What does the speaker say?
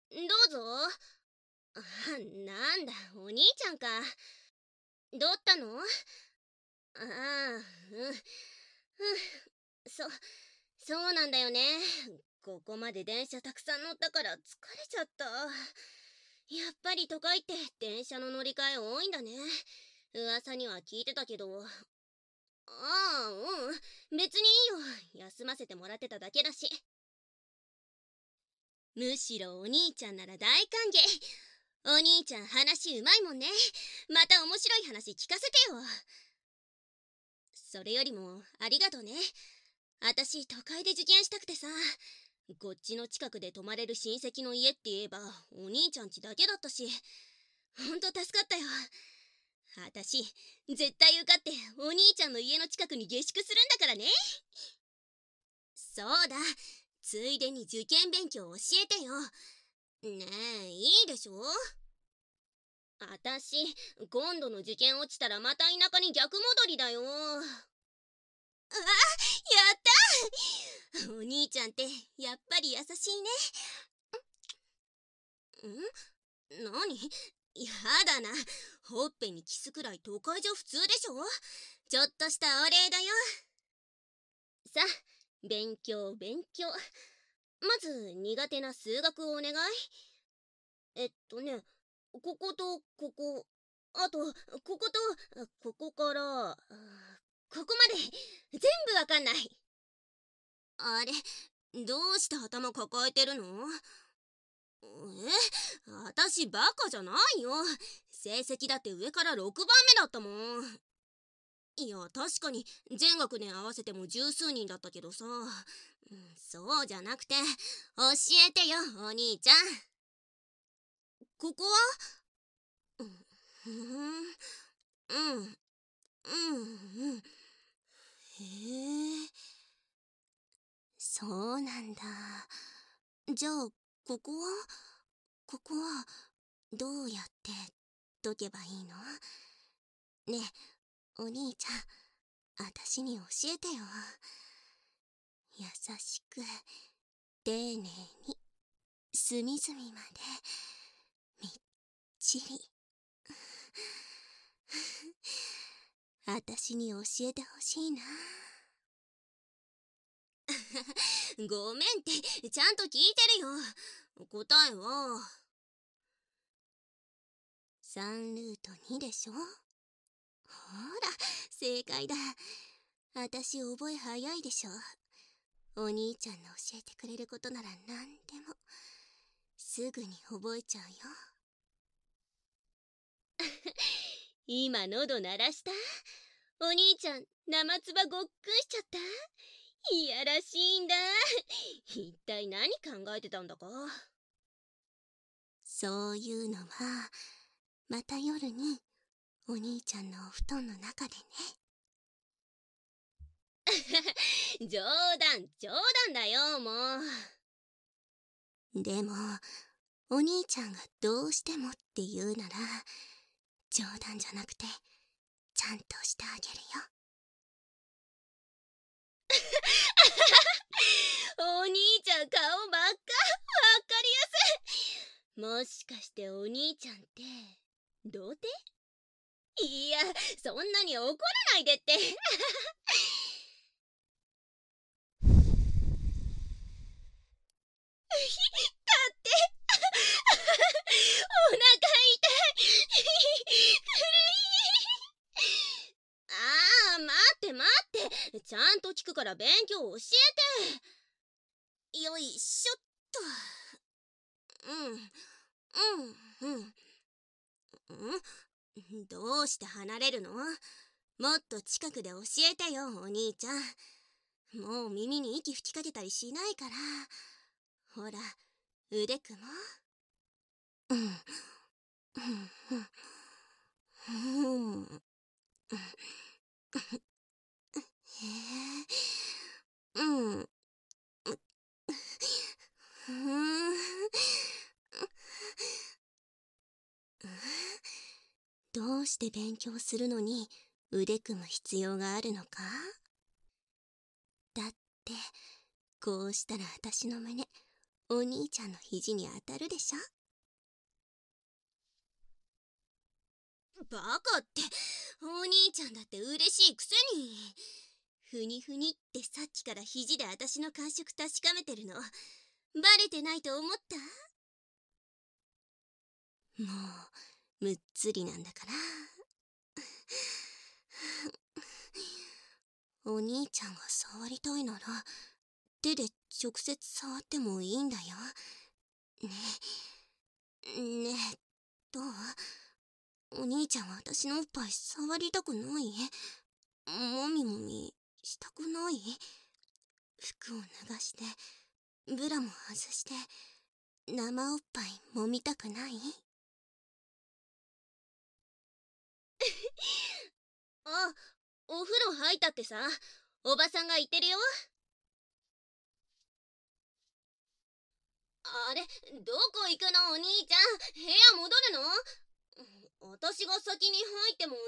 どうぞ。なんだ、お兄ちゃんか。どうったの？うん。そうなんだよね。ここまで電車たくさん乗ったから疲れちゃった。やっぱり都会って電車の乗り換え多いんだね。噂には聞いてたけど。別にいいよ。休ませてもらってただけだし。むしろお兄ちゃんなら大歓迎。お兄ちゃん話うまいもんね。また面白い話聞かせてよ。それよりもありがとね。あたし都会で受験したくてさ。こっちの近くで泊まれる親戚の家って言えばお兄ちゃん家だけだったし、ほんと助かったよ。あたし絶対受かってお兄ちゃんの家の近くに下宿するんだからね。そうだ、ついでに受験勉強教えてよ。ねえ、いいでしょ。あたし今度の受験落ちたらまた田舎に逆戻りだよ。やったー。お兄ちゃんってやっぱり優しいね。何？やだな。ほっぺにキスくらい都会じゃ普通でしょ。ちょっとしたお礼だよ。さあ、勉強。まず苦手な数学をお願い。こことここ、あとこことここからここまで全部わかんない。あれ、どうして頭抱えてるの？あたしバカじゃないよ。成績だって上から6番目だったもん。いや、確かに全学年合わせても十数人だったけどさ。そうじゃなくて、教えてよ、お兄ちゃん。ここは？うん、うん、うん。へえ、そうなんだ。じゃあ、ここはここは、どうやって解けばいいの？ねえ、お兄ちゃん、あたしに教えてよ。優しく、丁寧に、隅々まで、みっちり。あたしに教えてほしいな。ごめんって、ちゃんと聞いてるよ。答えは、3ルート2でしょ。ほら、正解だ。あたし覚え早いでしょ。お兄ちゃんの教えてくれることなら何でもすぐに覚えちゃうよ。今喉鳴らした？お兄ちゃん生唾ごっくんしちゃった？いやらしいんだ。一体何考えてたんだか。そういうのはまた夜にお兄ちゃんのお布団の中でね。冗談だよ、もう。でもお兄ちゃんがどうしてもって言うなら冗談じゃなくてちゃんとしてあげるよ。お兄ちゃん顔真っ赤。わかりやすい。もしかしてお兄ちゃんって童貞？いや、そんなに怒らないでって。だってお腹痛い。古い。待ってちゃんと聞くから勉強教えて。よいしょっと。うん。どうして離れるの？もっと近くで教えてよ、お兄ちゃん。もう耳に息吹きかけたりしないから。ほら、腕組もう。へえ、どうして勉強するのに腕組む必要があるのか？だってこうしたら私の胸お兄ちゃんの肘に当たるでしょ。バカって、お兄ちゃんだって嬉しいくせに。ふにふにってさっきから肘で私の感触確かめてるのバレてないと思った？もうむっつりなんだから。お兄ちゃんが触りたいなら手で直接触ってもいいんだよ。ねえどう？お兄ちゃんは私のおっぱい触りたくない？もみもみしたくない？服を脱がしてブラも外して生おっぱい揉みたくない？あ、お風呂入ったってさ。おばさんが言ってるよ。あれ、どこ行くのお兄ちゃん。部屋戻るの？私が先に入っても